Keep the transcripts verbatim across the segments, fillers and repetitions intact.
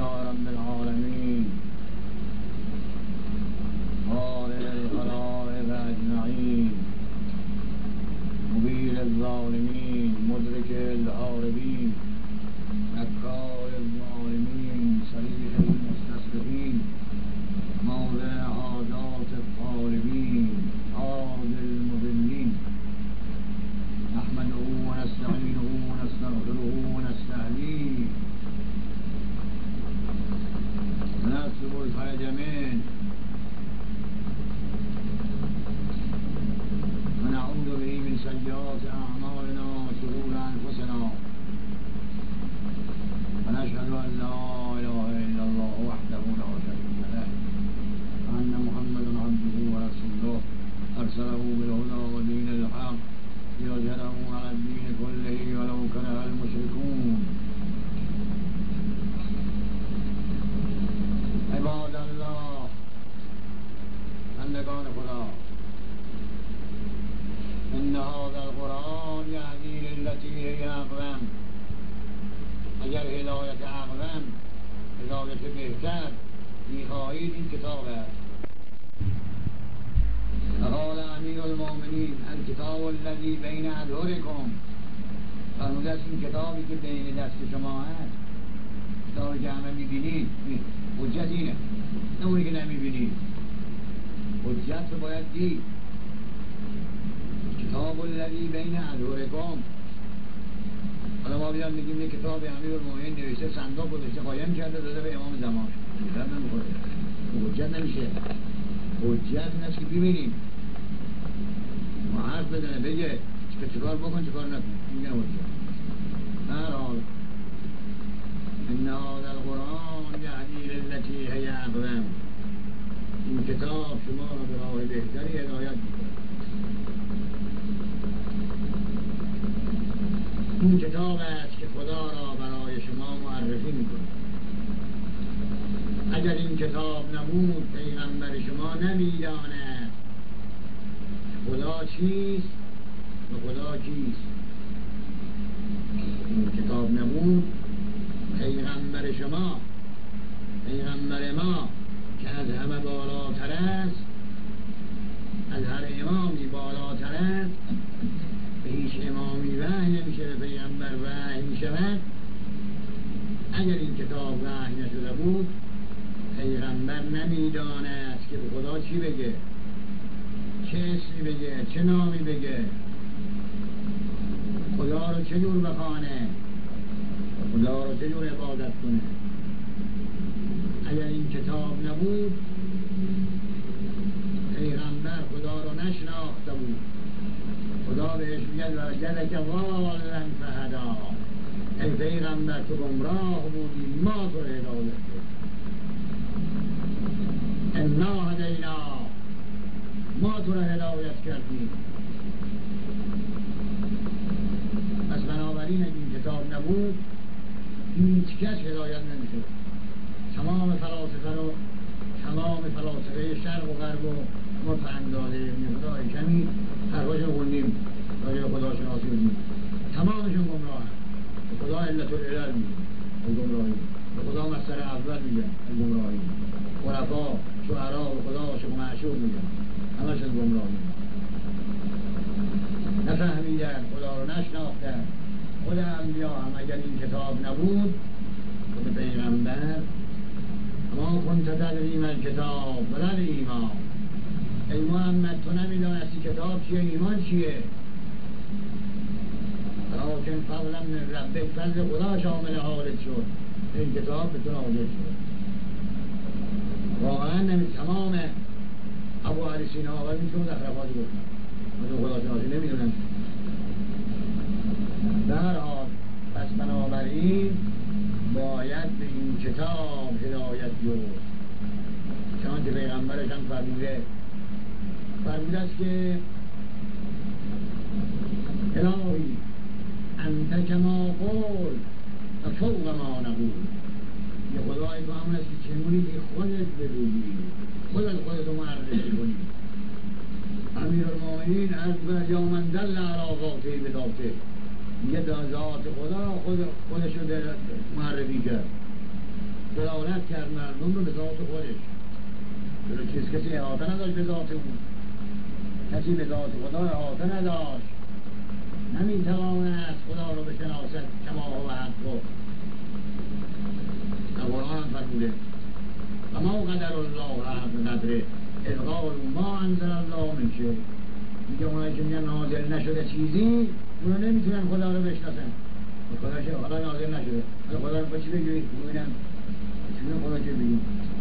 لله رب العالمين خالق الخلائق أجمعين مبير الظالمين مدرك الهاربين مكار الظالمين صريح المستصرخين موضع عادات الطالبين عاد المضلين نحمده ونستعينه ونستغفره ونستهديه ونسلب الفرج منه ونعوذ به من سيئات أعمالنا وشرور أنفسنا ونشهد أن لا إله إلا الله وحده لا شريك له وأن محمدا عبده ورسوله أرسله بالهدى ودين الحق ليظهره على الدين كله ولو كره المشركون. عباد الله بندگان خدا ان هذا القرآن یهدی للتی هی اقوم اگر هدایت اقوم هدایت بهتر میخواهید این کتاب است. فقال امیر المؤمنین الکتاب الذی بین اظهرکم فرموده است این کتابی که بین دست شما هست کتابی که همه میبینید حجت اینه نه اونی که نمیبینید حجت رو باید دید. کتاب الذی بین اظهرکم حالا ما بیان میگیم یه کتاب امیر المؤمنین نوشته صندوق گذاشته قایم کرده داده به امام زمان حجت نمیخوره حجت نمیشه. حجت این است که ببینیم ما حرف بدنه بگه که چکار بکن چکار نکن میگن حجت. هر حال ان هذا القرآن یهدی للتی هی اقوم این کتاب شما را به راه بهتری هدایت میکنه. این کتاب است که خدا را برای شما معرفی میکنه. اگر این کتاب نبود پیغمبر شما نمیداند خدا چیست و خدا کیست. این کتاب نبود پیغمبر شما پیغمبر ما که از همه بالاتر است از هر امامی بالاتر است به هیچ امامی وحی نمیشه به پیغمبر وحی میشود. اگر این کتاب وحی نشده بود پیغمبر نمیداند که به خدا چی بگه چه اسمی بگه چه نامی بگه خدا رو چه جور بخوانه خدا رو چه جور عبادت کنه. اگر این کتاب نبود پیغمبر خدا رو نشناخته بود. خدا بهش میگه وجدک ضالا فهدا ای پیغمبر تو گمراه بودی ما تو رو هدایت کردیم. انا هدینا ما تو را هدایت کردیم. پس بنابراین اگه این کتاب نبود هیچ کس هدایت نمیشد. تمام فلاسفه رو تمام فلاسفه شرق و غرب و ما پنداده خدای کمی حرفاشون خوندیم راجع به خدا شناسی بودیم تمامشون گمراه هست. به خدا علت العلل میگه گمراهی به خدا مصدر اول میگه گمراهی خلفا شعرا و خدا عاشق و معشوق میگن همشون گمراهی نفهمیدن خدا رو نشناختن. خود انبیا هم اگر این کتاب نبود خود پیغمبر اما کنت تدریم الکتاب ولن ایمان ای محمد تو نمیدانستی کتاب چیه ایمان چیه. لیکن فضلا من ربک فضل خدا شامل حالت شد این کتاب به تو نازل شد. واقعا نمی تمام ابو علی سینا و میتون زخرفاتی گفتن من خدا شناسی نمیدونم. در حال پس بنابراین باید به این کتاب هدایت جست. چون که پیغمبرش هم فرموده فرموده است که الهی انت کما قول و فوق ما نقول یه خدای تو همون است که چنونی که خودت بگویی خودت خودتو معرفی کنی. امیر المؤمنین از به یا من دل علی ذاته به ذاته یه ذات خدا خود خودشو معرفی کرد. دلالت کرد مردم رو به ذات خودش. جلو چیز کسی احاطه نداشت به ذات اون، کسی به ذات خدا احاطه نداشت، نمیتوانست خدا رو بشناسد کما هو حق. در قرآن هم فرموده و ما قدر الله حق قدره اذ قالوا ما انزل الله من شیء. میگه اونایی که میگن نازل نشده چیزی، اونا نمیتونن خدا رو بشناسن. خدا شه حالا نازل نشده، حالا خدا رو با چی بگیرید؟ ببینم چون خدا چه بگیم؟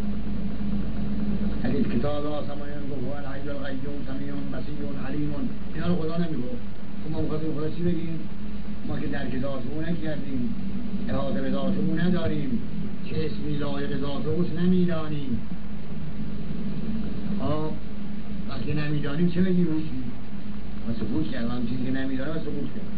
اگه کتاب آسمانیان گفت هو الحی القیوم سمیع بصیر علیم، اینا رو خدا نمیگفت. ما مخاطب خدا چی بگیم؟ ما که درک ذاتمون نکردیم، احاطه به ذاتمون نداریم، چه اسمی لایق ذات اوست نمیدانیم. آه وقتی نمیدانیم چه بگیم روشی؟ ما سکوت کردم چیزی که نمیدانم و سکوت کردم.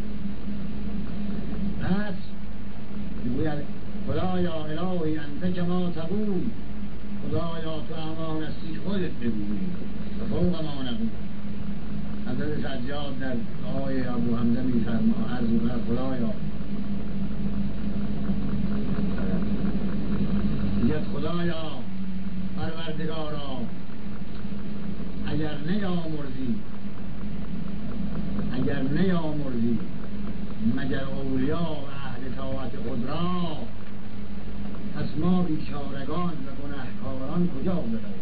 پس میگوید خدایا الهی انت کما تقول، خدایا تو امان هستی خودت بگویی و فوق ما نقول. حضرت سجاد در آقای ابو حمزه میفرما عرض می‌کند خدایا، میگه خدایا پروردگارا اگر نیامرزی اگر نیامرزی مگر اولیا و اهل طاعت خود را، پس ما بیچارگان و گنهکاران کجا برویم؟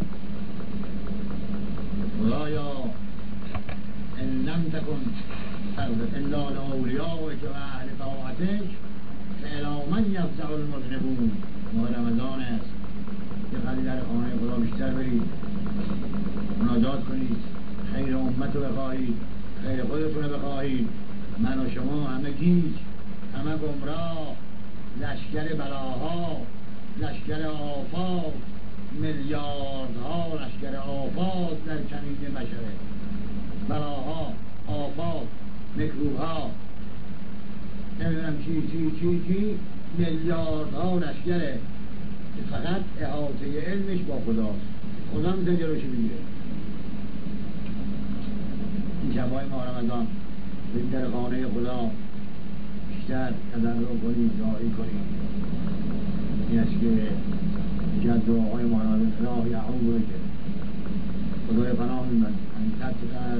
خدایا ان لم تکن الا لاولیائک و اهل طاعتک فالی من یفزع المذنبون. ماه رمضان است، یه خیلی در خانه خدا بیشتر برید، مناجات کنید، خیر امت رو بخواهید، خیر خودتون رو بخواهید. من و شما همه گیج، همه گمراه، لشکر بلاها، لشکر آفات، میلیاردها لشکر آفات در کمین بشره، بلاها، آفات، مکروها، نمیدونم چی چی چی چی، میلیاردها لشکره که فقط احاطه علمش با خداست. خدا میتونه جلوشو بگیره. این شبای ماه رمضان بریم در خانه خدا بیشتر تضرع کنیم، دعایی کنیم. این است که یکی از دعاهای ماه رمضان الهی اعوذ بک، خدای پناه میبرد این تطقر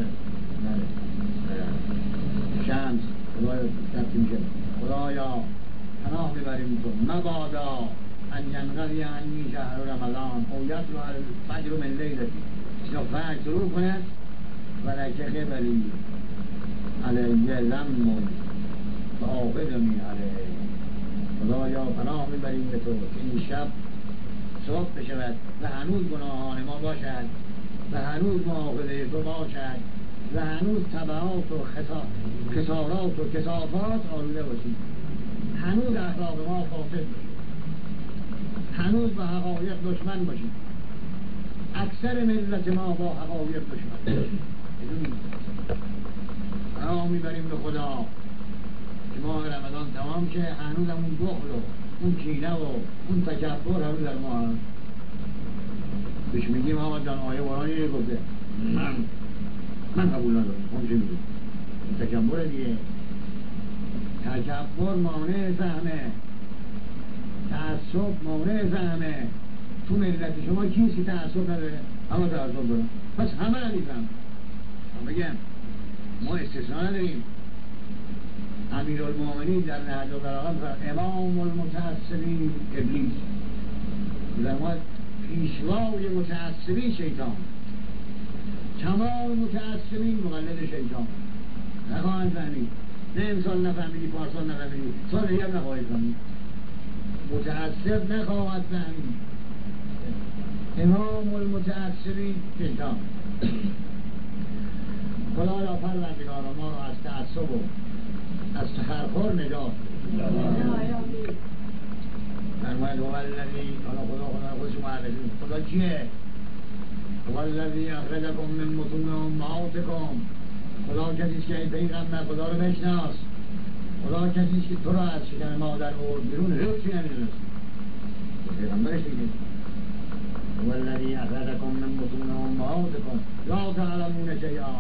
شمس، خدای تطقر میشه خدایا پناه میبریم تو مبادا ان ینقضی عنی شهر رمضان او یطلع الفجر من لیلتی، چرا فجر شروع کنه و لکه قبلی علیه زم و آقدمی علیه. خدایا پناه میبریم به تو که این شب صبح بشود و هنوز گناهان ما باشد و هنوز معاقده تو باشد و هنوز طبعات و خسارات و کثافات آلوده باشید، هنوز اخلاق ما فاسد باشید، هنوز با حقایق دشمن باشید. اکثر ملت ما با حقایق دشمن. پناه میبریم به خدا که ماه رمضان تمام شه، هنوز هم اون بخل و اون کینه و اون تکبر هنوز در ما هست. بهش میگیم آقا جان آیه قرآنی رو گفته، من من قبول ندارم، اون چه میگه تکبر دیگه. تکبر مانع فهمه، تعصب مانع فهمه. تو ملت شما کیست که تعصب نداره؟ همه تعصب دارن، پس همه رو میفهم. بگم ما استثناء نداریم. امیرالمومنین در نهج البلاغه فرمود امام المتعصبین ابلیس، در ما پیشوای متعصبین شیطان، تمام متعصبین مقلد شیطان. نخواهند فهمید، نه امسال نفهمیدی، پارسال نفهمیدی، سال دیگه هم نخواهید فهمید. متعصب نخواهد فهمید. امام المتعصبین شیطان. خدایا پروردگارا ما را از تعصب و از تخرخر نجات فرماید. هو الذی، حالا خدا خدا خودش معرفی، خدا کیه؟ هو الذی اخرجکم من بطون امهاتکم. خدا کسیست که ای پیغمبر خدا رو بشناس. خدا کسیست که تو را از شکم مادر آورد بیرون، هیچی نمیدونست. پیغمبرش دیگه. هو الذی اخرجکم من بطون امهاتکم لا تعلمون شیئا.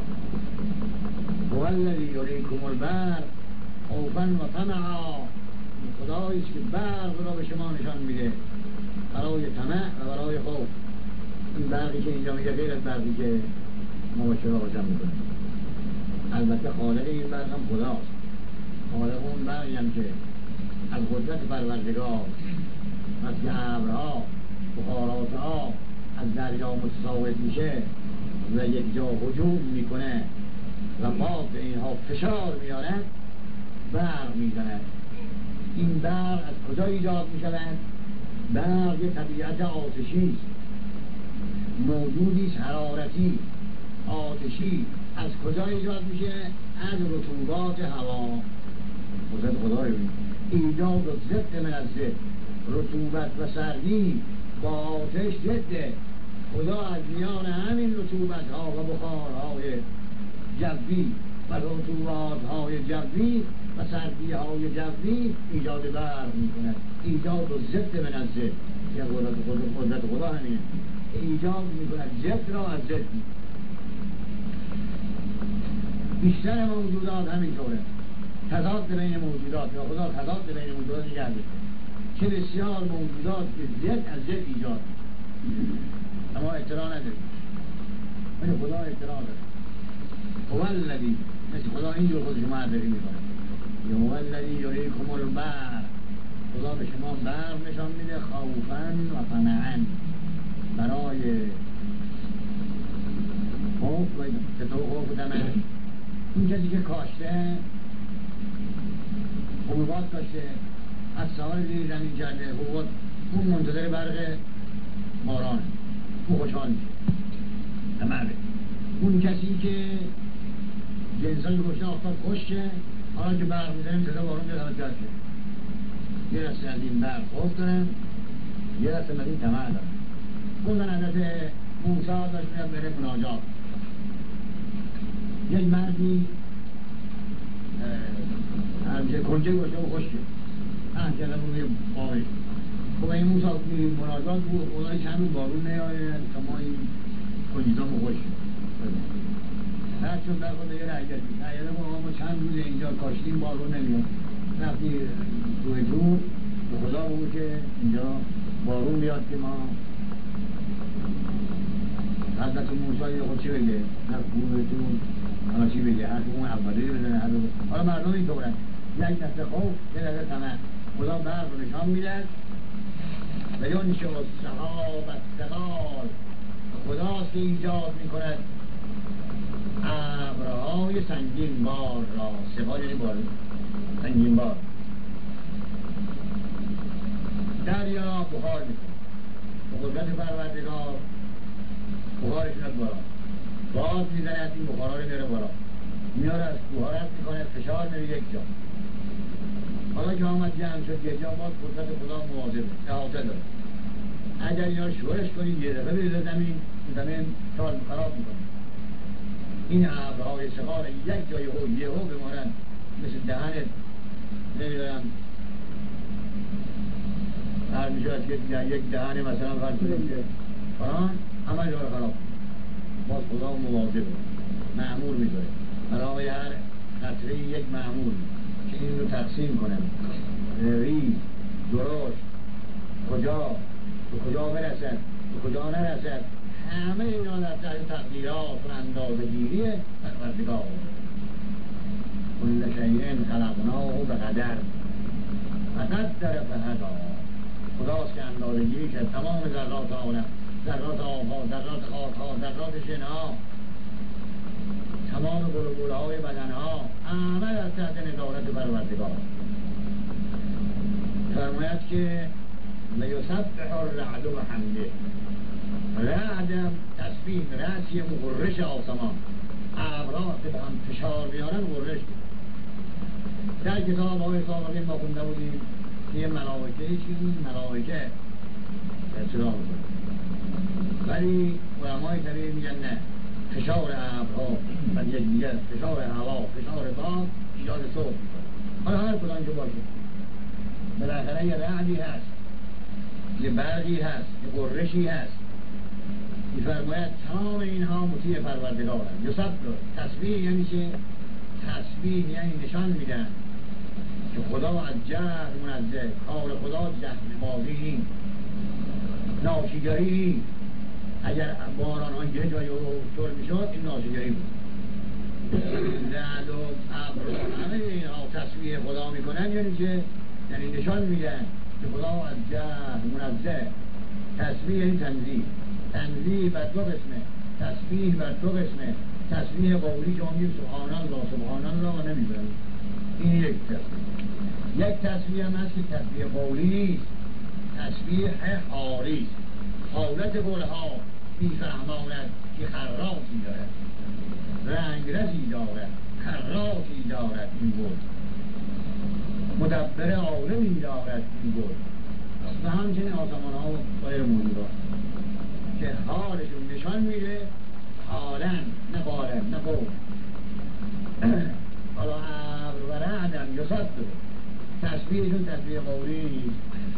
هو الذی یریکم البرق خوفا و طمعا خدایی است که برق را به شما نشان میده برای طمع و برای خوف. این برقی که اینجا میگه غیر از برقی که ما با چراغ روشن میکنه. البته خالق این برق هم خداست. خالق اون برقی هم که از قدرت پروردگار مثل ابرها بخاراتها از دریا متساوت میشه و یک جا هجوم میکنه و ما به اینها فشار میارد، برق میزند. این برق از کجا ایجاد میشود؟ برق یه طبیعت آتشی است، موجودی است حرارتی آتشی. از کجا ایجاد میشه؟ از رطوبات هوا. قدرت خدا رو ایجاد و ضد من از ضد، رطوبت و سردی با آتش ضده. خدا از میان همین رطوبت ها و بخارهای جوی و رطوبات های جوی و سردی های جوی ایجاد برق میکنه. ایجاد و ضد من از ضد، یه قدرت قدرت خدا همینه، ایجاد میکنه ضد را از ضد. بیشتر موجودات همینطوره، تضاد بین موجودات یا خدا تضاد بین موجودات نگرده. چه بسیار موجودات که ضد از ضد ایجاد، اما اطلاع نداریم. ولی خدا اطلاع داره. هو الذی، مثل خدا اینجور خود شما معرفی میکنه، هو الذی یریکم البرق. خدا به شما برق نشان میده خوفا و طمعا، برای خوف و چطور خوف و طمع. این کسی که کاشته حبوبات کاشته از سوال زیر زمین کرده حبوبات، اون منتظر برق بارانه، اون خوشحال میشه. تمره اون کسی که جنسایی کشته آفتاب کشته، حالا که برق میزنه میتونه بارون بیاد همه جد شد. یه رسته از این برق خوف دارن، یه رسته از این طمع دارن. اون حضرت موسی داشت میاد بره مناجات. یک مردی همیشه کنجه گوشه و خوشته همچه رو روی باقی خب این موسی مناجات بود. خدای چند بارون نیاید تا ما این کنجیزامو خوشته هر چون در خود یه رعیتی رعیتی ما چند روز اینجا کاشتیم بارون نمیاد. وقتی روی دور به خدا بود که اینجا بارون بیاد که ما حضرت موسی یه خود چی بگه؟ نه بورتون حالا چی بگه؟ هر اون اولی بزنه هر دو. حالا مردم این طورن، یک دسته خوف یه دسته طمع. خدا برق رو نشان میدهد و ینشئ السحاب الثقال. خداست که ایجاد میکند ابرهای سنگین بار را. سحاب یعنی بار سنگین بار. دریا بخار میکنه به قدرت پروردگار، بخارش میاد بالا، باز میزنه این بخارها رو میاره بالا، میاره از کوها رد میکنه، فشار میره یک جا. حالا که آمد جمع شد یک جا، باز قدرت خدا مواظبه، احاطه داره. اگر اینا شورش کنید یه دفعه بریزه زمین، زمین تاز خراب میکنه. این ابرهای ثقال یک جای هو یه هو بمارن مثل دهنت نمیدارم هر میشود که یک دهنه مثلا فرض کنید که فران همه جا رو خراب. باز خدا مواظبه، مأمور میذاره برای هر قطره یک مأمور که این رو تقسیم کنم، ریز، درشت، کجا به کجا برسد به کجا نرسد، همه اینا در تحت تقدیرات و اندازه‌گیری پروردگار. کل شیء خلقناه بقدر فقدر فهدی. خداست که اندازه‌گیری کرد تمام ذرات عالم، ذرات آبها، ذرات خاکها، ذرات شنها، تمام گلوگولهای بدنها، همه در تحت نظارت پروردگار. فرماید که لیسبح الرعد بحمده. رعد تسبیح، رأسی مغرش آسمان، ابرها که به هم فشار بیارن غرش. در کتاب های سابقین ما خونده بودیم یه ملائکه چیزی ملائکه اصلاح میکنه، ولی علمای طبیعی میگن نه، فشار ابرها و یک دیگر فشار هوا، فشار باد ایجاد صوت میکنه. حالا هر کدام که باشه بالاخره یه رعدی هست، یه برقی هست، یه غرشی هست. میفرماید تمام اینها مطیع پروردگار هست. یسبح تسبیح یعنی چه؟ تسبیح یعنی نشان میدن که خدا از جهل منزه، کار خدا جهل بازی ناشیگری. اگر باران ها یه جایی طور میشد این ناشیگری بود. رعد و ابر همه اینها تصویه خدا میکنن، یعنی که یعنی نشان میدن که خدا از جهل منزه. تصویه این تنزیه، تنزیه بر دو قسمه، تصویه بر دو قسمه. تصویه قولی که ما میگیم سبحان الله سبحان الله ما نمیبریم، این یک تصویه. یک تصویه هم هست که تصویه قولی نیست، تصویه حالی است. حالت قولها میفهماند که خراطی دارد، رنگرزی دارد، خراطی دارد این گل، مدبر عالمی دارد این گل. و همچنین آسمان ها و غیر موجودات که حالشون نشان میده حالا نه قالن نه قول. حالا ابر و رعدم یصد تصویرشون تصویر قولی نیست.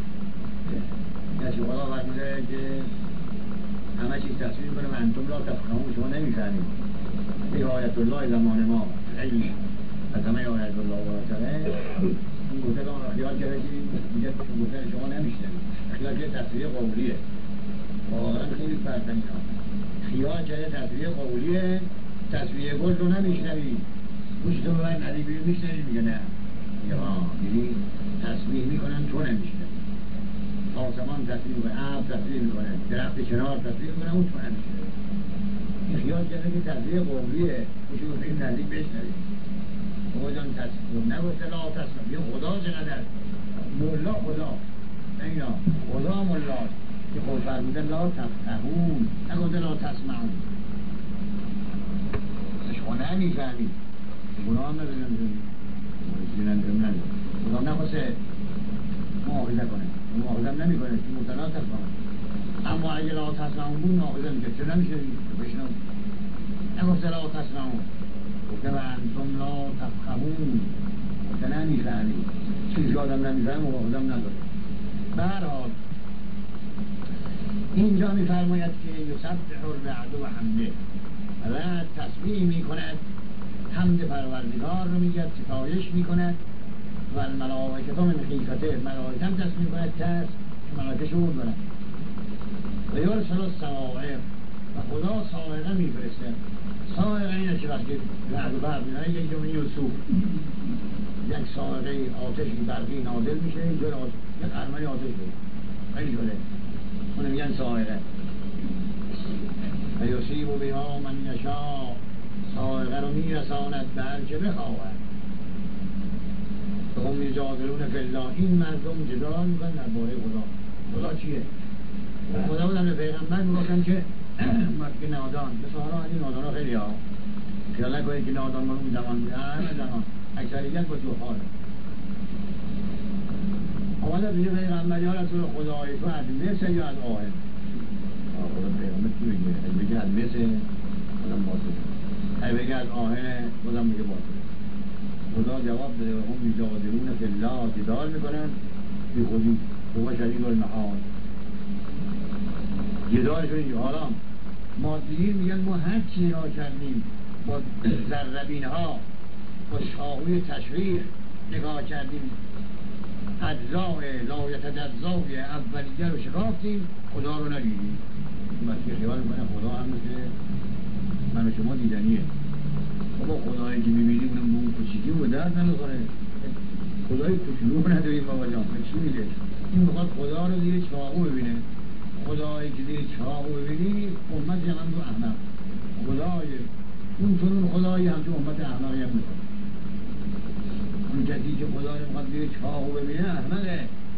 کسی خدا فرموده که همه چیز تصویر کنه و انتم لا تفقهون، شما نمیفهمید. این آیت الله زمان ما خیلی از همه آیت الله بالاتره. اون گفته که خیال کرده که دیگه گفته شما نمیشنید، خیال که تصویر قولیه. واقعا خیلی فرقن اینا. خیال کرده تصویر قولیه، تصویر گل رو نمیشنوید. گوشتو ببین ندیبی میشنوید، میگه نه. میگه آه میگه تصویر میکنن تو نمیشنوید. آسمان تصویر میکنه، ابر تصویر میکنه، درخت کنار تصویر میکنه، اون تو نمیشنوید. این خیال کرده که تصویر قولیه، گوشتو ببین ندیب بشنوید. خدا جان تصویر نگفته لا تصویر، یه خدا چقدر مولا خدا اینا خدا مولاست که خود فرمودن لا تفقهون، نگفته لا تسمعون. شما نمیفهمید، گناه هم نداریم، خدا نخواسته مؤاخذه کنه، مؤاخذه هم نمی کنه که مبتلا تفقهون. اما اگه لا تسمعون بود مؤاخذه میگه چرا نمیشه بشنو؟ نگفته لا تسمعون، گفته و انتم لا تفقهون، گفته نمیفهمید. چیزی آدم نمیفهمه مؤاخذه هم نداره. به هر حال اینجا میفرماید که یسبح الرعد و حمده، رعد تسبیح میکند، حمد پروردگار رو میگه، ستایش میکند. و الملائکه من خیفته، ملائکه هم تسبیح میکند کس که ملائکه شعور دارن. و یرسل الصواعق، و خدا صاعقه میفرسته. صاعقه اینه که وقتی رعد و برق میاد یک جمعی یوسف یک صاعقه آتشی برقی نازل میشه، اینجور یک ارمنی آتش بود خیلی شده، اونو میگن صاعقه. و یصیب بها من یشاء، صاعقه رو میرساند به هر که بخواهد. هم یجادلون فی الله، این مردم جدال میکنن درباره خدا. خدا چیه؟ خدا بودن به پیغمبر میگفتن که مرد نادان، مثل حالا این نادان ها خیلی ها خیال نکنید که نادان ما اون زمان بودن، همه زمان اکثریت با جوهاره. آمده بیه پیغمبر یا رسول خدای تو از مثل یا از آهن؟ خدا پیغمبر چی بگه؟ اگه بگه از مثل بودم باطل، اگه بگه از آهن بودم بگه باطل. خدا جواب داده هم یجادلون فی الله، جدال میکنن بی خودی، هو شدید المحال. جدالشون اینجا. حالا مادیین میگن ما هر چی را کردیم با ذربین ها با شاهوی تشریح نگاه کردیم، اجزاء لایت اجزای اولیه رو شکافتیم، خدا رو ندیدیم. مسیح خیال میکنه خدا هم مثل من و شما دیدنیه. بابا خدایی که میبینیم اونم به اون کچیکی و درد نمیخوره. خدای کچلو نداریم بابا جان، چی میگه؟ این میخواد خدا رو زیر چاقو ببینه. خدایی که زیر چاقو ببینی امت هم تو احمق. خدای اون چنون خدایی هم تو امت احمقی هم میخواد. اون کسی که خدا رو میخواد زیر چاقو ببینه احمقه.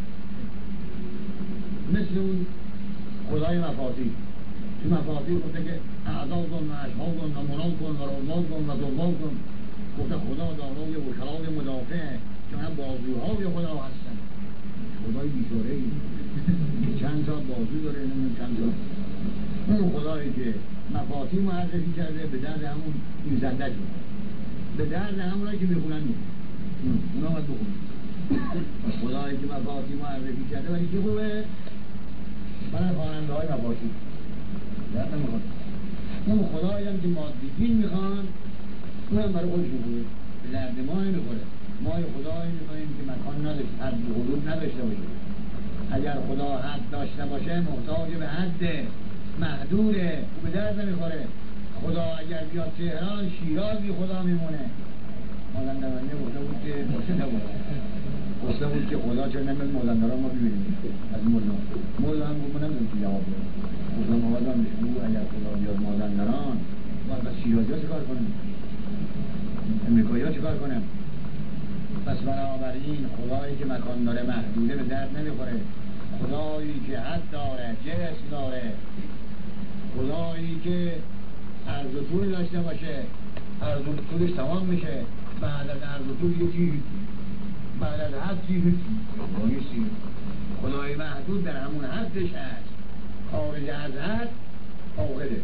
مثل اون خدای مفاتی. تو مفاتی گفته که اعداد و اشهاد و منال کن و رمال کن و دوال کن. گفته خدا دارای وکلای مدافع که من بازوهای خدا هستن. خدای بیچاره ای چند تا بازو داره، نمون چند تا. اون خدایی که مفاتی معرفی کرده به درد همون این زنده شد، به درد همونایی که میخونن میخونن اونا باید بخونن. خدایی که مفاتی معرفی کرده ولی که خوبه برای خواننده های مفاتی درد نمیخواد. اون خدایی هم که مادی دین میخوان اون هم برای خودش خوبه، به درد ما نمیخوره. ما خدایی میکنیم که مکان نداشته، حد حدود نداشته باشه. اگر خدا حد داشته باشه محتاج به حد محدوده، او به درد نمیخوره. خدا اگر بیاد تهران شیراز بی خدا میمونه. مازندرانی گفته بود که گفته نبود گفته بود که خدا چه نمیاد مازندران ما ببینیم از مولا مولا هم گفت نمیدونم که جواب بده. گفتم آقا میشون اگر خدا بیاد مازندران باید بس شیرازی ها چه کار کنیم؟ امریکایی ها چه کار کنیم؟ پس بنابراین خدایی که مکان داره محدوده به درد نمیخوره. خدایی که حد داره، جسم داره، خدایی که عرض و طول داشته باشه، عرض و طولش تمام میشه، بعد از عرض و طول یه چیزی، بعد از حد چیزی نیستی. خدای محدود در همون حدش هست، خارج از حد فاقده.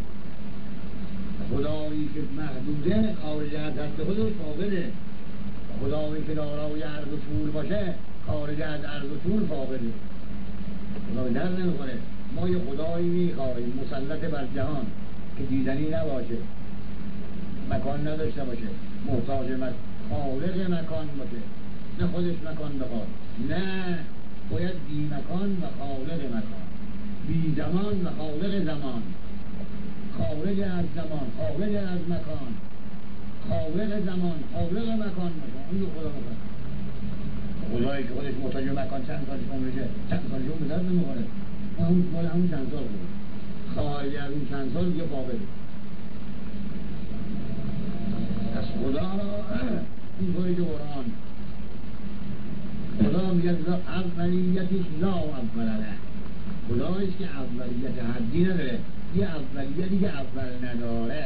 خدایی که محدوده خارج از حد خودش فاقده. خدایی که دارای عرض و طول باشه خارج از عرض و طول فاقده. خدا در نمیخوره. ما یه خدایی میخواهیم مسلط بر جهان که دیدنی نباشه، مکان نداشته باشه، محتاج مکان، خالق مکان باشه، نه خودش مکان بخواد، نه باید بی مکان و خالق مکان، بی زمان و خالق زمان، خارج از زمان، خارج از مکان، خالق زمان، خالق مکان باشه. این خدا بخواد. خدایی که خودش محتاج مکان چند سالش عمرشه، چند سالش اون به درد نمیخوره. اون مال همون چند سال بود، خارج از اون چند سال یه فاقده. از خدا را اینطوری که قرآن خدا میگه اولیتش لا اول له. خداییست که اولیت حدی نداره، یه اولیتی که اول نداره،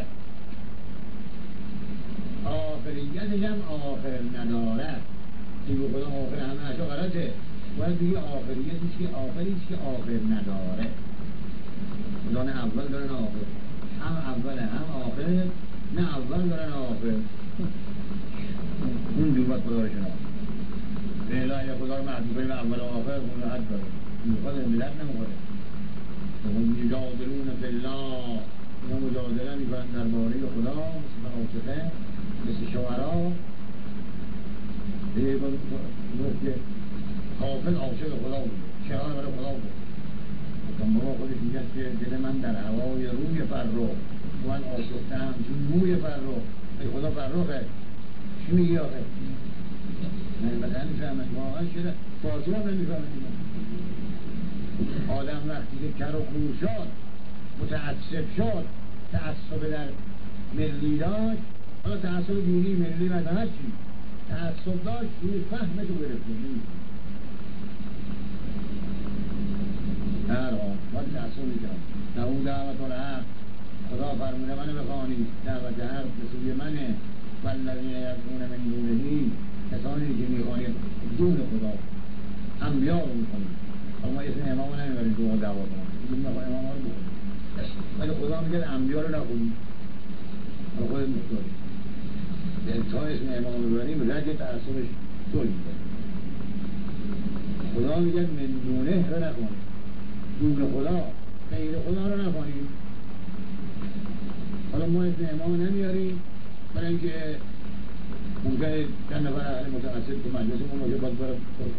آخریتش هم آخر نداره. دیگه خدا آخر همه اشا غلطه، باید دیگه آخریتش که آخریش که آخر نداره. خدا نه اول داره نه آخر، هم اوله هم آخره، نه اول داره نه آخر. اون جور باید خدا رو شناخت. به الهی خدا رو محدود کنیم اول و آخر، اون رو حد داره، این خدا ملت نمیخوره. اون مجادلون فی الله، اینا مجادله میکنن در باره خدا، مثل فلاسفه، مثل شعرا. دیگه گفت که حافظ عاشق خدا بود، شعر برای خدا بود. بابا خودش میگه که دل من در هوای روی فرخ، من آشفتم چون موی فرخ. ای خدا فرخه، چی میگی آخه؟ من بدن نمیفهمد، واقعا شده فارسی هم نمیفهمد. آدم وقتی که کر و خور شد، متعصب شد، تعصب در ملی داشت، حالا تعصب دینی ملی مثلا چی؟ تعصب داشت روی فهمشو گرفته. هر آن باید تعصب میکنم. نه اون دعوت الحق، خدا فرمونه منو بخوانید، دعوت حق به سوی منه. والذین یدعون من دونه، کسانی که میخوانید دون خدا، انبیا رو میخوانید. اما اسم امام رو نمیبرید دو دعوا کنم، این میخواه امام رو بخونید، ولی خدا میگه انبیا رو نخونید. حالا خودت مختاری یعنی تا اسم امام رو ببریم رد تعصبش طول میکنید. خدا میگه من دونه رو نخونید، دون خدا، غیر خدا رو نخوانید. حالا ما اسم امام نمیاریم برای اینکه ممکنه چند نفر اهل متعصب که مجلسمون باشه باید برد.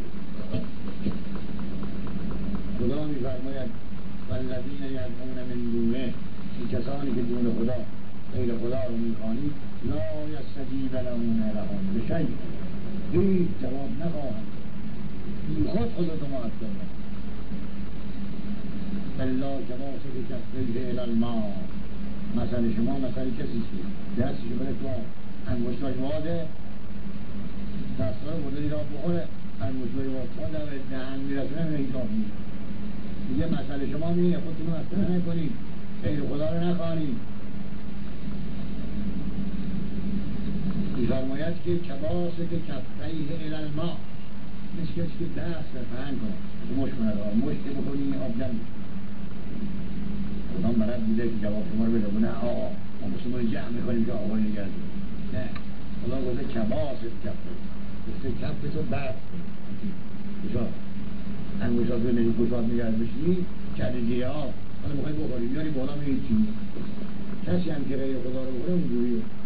خدا میفرماید والذین یدعون من دونه، این کسانی که دون خدا غیر خدا رو میخوانید، لا یستجیب لهم لهم بشیء، هیچ جواب نخواهند، بی خود خودتو معطل نکن. الا کباسط کفیه الی الماء، مثل شما مثل کسی که دستش بره تو انگشتای واده، دستای برده دیرا بخوره، انگشتای واد تا در دهن میرسونه میره هیچاب میره. دیگه مثل شما میره خودتون رو اصلا نکنید، غیر خدا رو نخوانید. میفرماید که کباسط کفیه الی الماء، مثل کسی که دست رو پهن کنه، مشت کنه را مشت بکنی آب جمع میشه. خدا مرد بوده که جواب شما رو بده نه آقا ما مسلمان جمع میکنیم که آقا نگرد، نه خدا گفته کباسط کفه، گفته کف تو برد کشاد انگوشات رو نگه کشاد نگرد بشنی کردیه ها حالا میخوای بخوری میاری بالا میگه چی. کسی هم که غیر خدا رو بخوره اونجوریه.